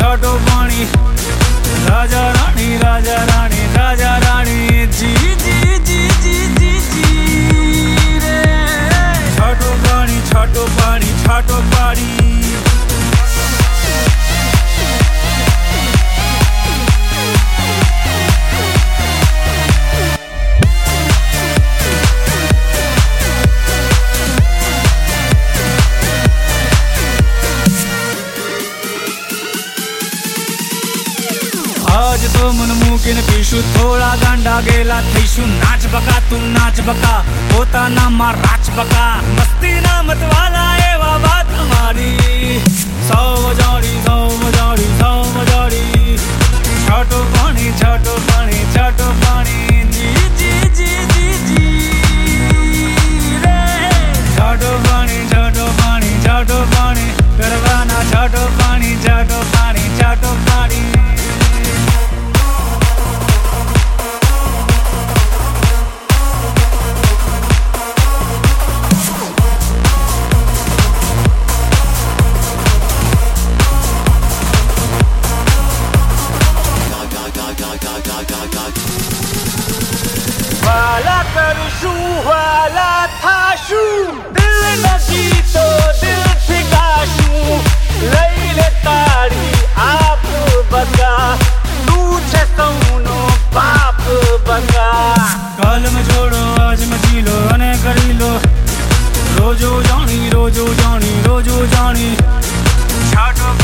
छाटो पानी राजा रानी राजा रानी राजा रानी जी जी जी जी जी जी रे छाटो पानी छाटो पानी छाटो पानी आज तो मन मुकिन पीशु थोड़ा गांडा गेला थईशु नाच बका तू नाच बका होता ना मार राच बका मस्ती ना मत वाला एवा बात हमारी सौ मजाड़ी सौ मजाड़ी सौ मजाड़ी छाटो पानी छाटो पानी छाटो पानी जी जी जी जी जी रे छाटो पानी छाटो पानी छाटो पानी करवाना छाटो पानी छाटो पानी छाटो पानी वाला करशू वाला थाशू दिल नदी तो दिल ठिकाशू लैले तारी आप बका दूछे सौनो बाप बका कल में छोड़ो आज में जी लो अने करी लो रोजो जानी रोजो जानी रोजो जानी छाटो